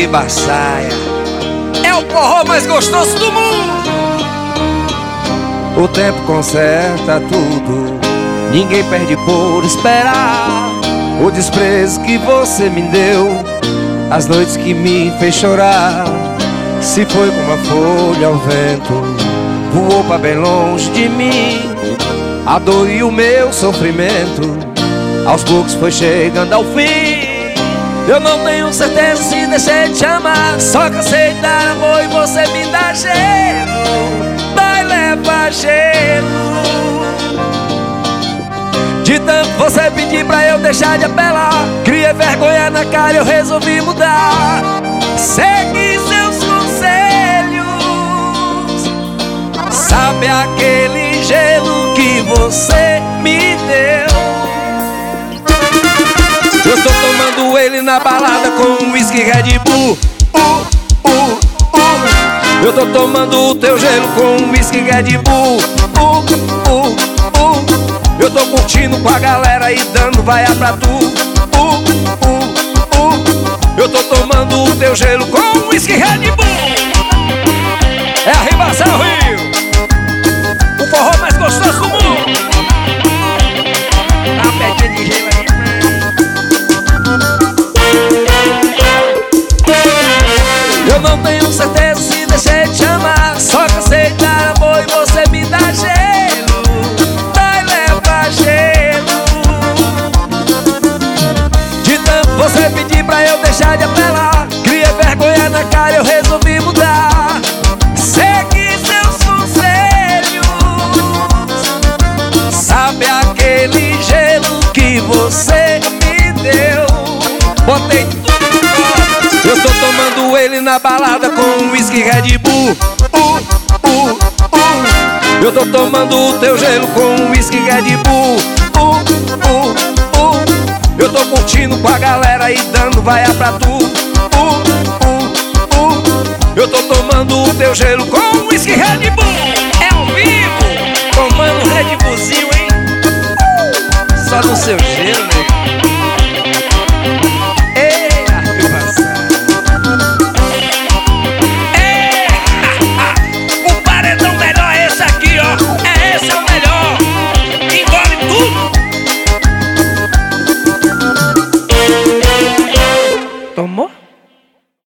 Ribaçaia é o forró mais gostoso do mundo. O tempo conserta tudo, ninguém perde por esperar. O desprezo que você me deu, as noites que me fez chorar, se foi como uma folha ao vento, voou pra bem longe de mim. A dor e o meu sofrimento aos poucos foi chegando ao fim. Eu não tenho certeza se deixei de te amar, só cansei de dar amor e você me dá gelo. Vai levar gelo. De tanto você pedir pra eu deixar de apelar, criei vergonha na cara e eu resolvi mudar. Segui seus conselhos. Sabe aquele gelo que você me deu? Eu tô tomando ele na balada com um whisky Red Bull. Eu tô tomando o teu gelo com um whisky Red Bull. Eu tô curtindo com a galera e dando vaia pra tu. Eu tô tomando o teu gelo com um whisky Red Bull. É a Ribação Rio, o forró mais gostoso do mundo. Dá uma pedinha de gelo aí. Eu não tenho certeza se deixei de te amar, só cansei de dar amor e você me dá gelo. Vai levar gelo. De tanto você pedir pra eu deixar de apelar, criei vergonha na cara e eu resolvi mudar. Segui seus conselhos. Sabe aquele gelo que você me deu? Botei tudo. Eu tô tomando ele na balada com um whisky Red Bull. Eu tô tomando o teu gelo com um whisky Red Bull. Eu tô curtindo com a galera e dando vaia pra tu. Eu tô tomando o teu gelo com um whisky Red Bull.